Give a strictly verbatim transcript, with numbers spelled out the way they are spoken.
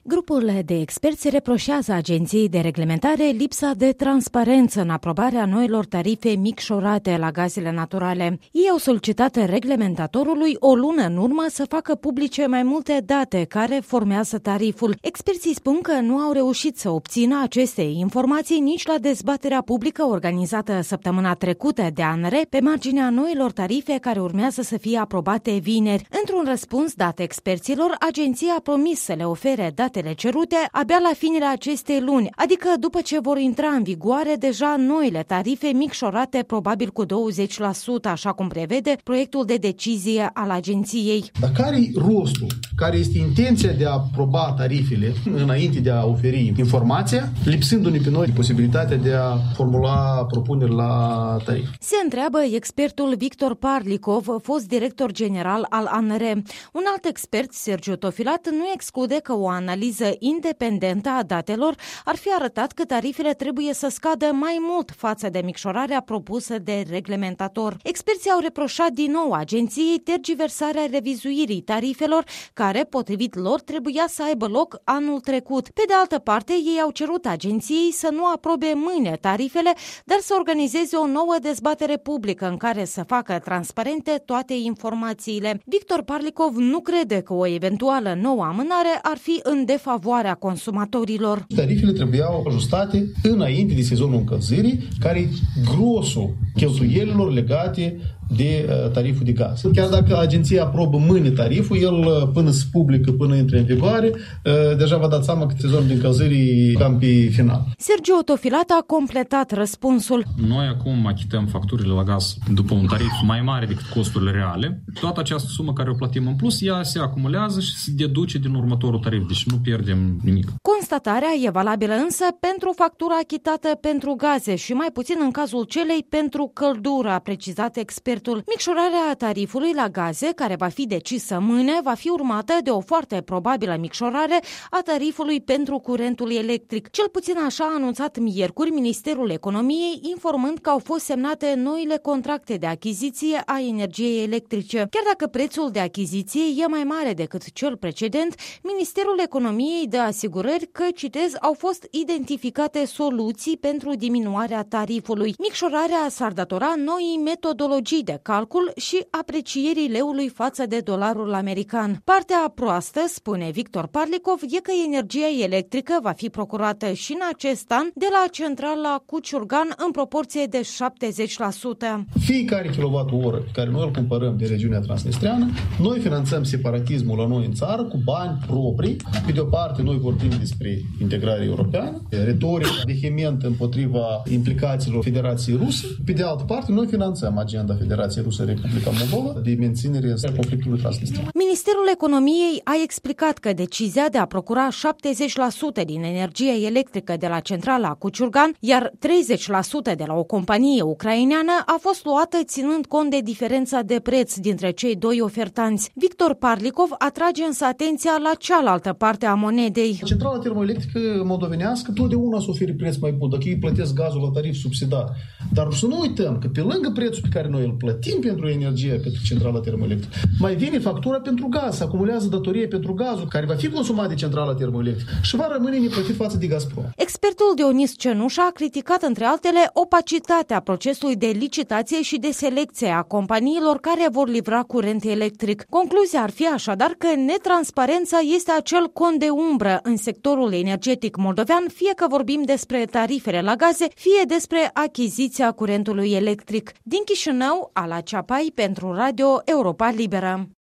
Grupul de experți reproșează Agenției de Reglementare lipsa de transparență în aprobarea noilor tarife micșorate la gazele naturale. Ei au solicitat reglementatorului o lună în urmă să facă publice mai multe date care formează tariful. Experții spun că nu au reușit să obțină aceste informații nici la dezbaterea publică organizată săptămâna trecută de A N R E pe marginea noilor tarife care urmează să fie aprobate vineri. Într-un răspuns dat experților, agenția a promis să le ofere datele cerute abia la finele acestei luni, adică după ce vor intra în vigoare deja noile tarife micșorate probabil cu douăzeci la sută, așa cum prevede proiectul de decizie al agenției. Dar care-i rostul? Care este intenția de a aproba tarifele înainte de a oferi informația, lipsindu-ne pe noi posibilitatea de a formula propuneri la tarif? Se întreabă expertul Victor Parlikov, fost director general al A N R E. Un alt expert, Sergiu Tofilat, nu exclude că o analiză independentă a datelor ar fi arătat că tarifele trebuie să scadă mai mult față de micșorarea propusă de reglementator. Experții au reproșat din nou agenției tergiversarea revizuirii tarifelor, care, potrivit lor, trebuia să aibă loc anul trecut. Pe de altă parte, ei au cerut agenției să nu aprobe mâine tarifele, dar să organizeze o nouă dezbatere publică în care să facă transparente toate informațiile. Victor Parlikov nu crede că o eventuală nouă amânare ar fi în defavoarea consumatorilor. Tarifele trebuiau ajustate înainte de sezonul încălzirii, care e grosul cheltuielilor legate de uh, tariful de gaz. Chiar dacă agenția aprobă mâine tariful, el până se publică, până intră în vigoare, uh, deja v-a dat seama că sezonul de încălzire e cam pe final. Sergiu Tofilat a completat răspunsul. Noi acum achităm facturile la gaz după un tarif mai mare decât costurile reale. Toată această sumă care o plătim în plus, ea se acumulează și se deduce din următorul tarif, deci nu pierdem nimic. Constatarea e valabilă însă pentru factura achitată pentru gaze și mai puțin în cazul celei pentru căldură, a precizat expertul. Micșorarea tarifului la gaze, care va fi decisă mâine, va fi urmată de o foarte probabilă micșorare a tarifului pentru curentul electric. Cel puțin așa a anunțat miercuri Ministerul Economiei, informând că au fost semnate noile contracte de achiziție a energiei electrice. Chiar dacă prețul de achiziție e mai mare decât cel precedent, Ministerul Economiei dă asigurări că, citez, au fost identificate soluții pentru diminuarea tarifului. Micșorarea s-ar datora noii metodologii de calcul și aprecierii leului față de dolarul american. Partea proastă, spune Victor Parlikov, e că energia electrică va fi procurată și în acest an de la centrala Cuciurgan în proporție de șaptezeci la sută. Fiecare kilowatt-oră pe care noi îl cumpărăm de regiunea transnistreană, noi finanțăm separatismul la noi în țară cu bani proprii. Pe de o parte, noi vorbim despre integrare europeană, retorică vehementă împotriva implicațiilor Federației Ruse. Pe de altă parte, noi finanțăm agenda Federației Rusă Republica Moldova de menținere a conflictului transnistrean. Ministerul Economiei a explicat că decizia de a procura șaptezeci la sută din energia electrică de la centrala Cuciurgan, iar treizeci la sută de la o companie ucraineană, a fost luată ținând cont de diferența de preț dintre cei doi ofertanți. Victor Parlikov atrage însă atenția la cealaltă parte a monedei. Centrala termoelectrică moldovenească totdeauna să ofere preț mai bun dacă ei plătesc gazul la tarif subsidiat. Dar să nu uităm că pe lângă prețul pe care noi îl plătim pentru energie către centrala termoelectrică, mai vine factura pentru gaz, se acumulează datorie pentru gazul care va fi consumat de centrala termoelectrică și va rămâne neplătit față de Gazprom. Expertul Dionis Cenușa a criticat între altele opacitatea procesului de licitație și de selecție a companiilor care vor livra curent electric. Concluzia ar fi așadar că netransparența este acel con de umbră în sectorul energetic moldovean, fie că vorbim despre tarifele la gaze, fie despre achiziția curentului electric. Din Chișinău, Ala Ceapai pentru Radio Europa Liberă.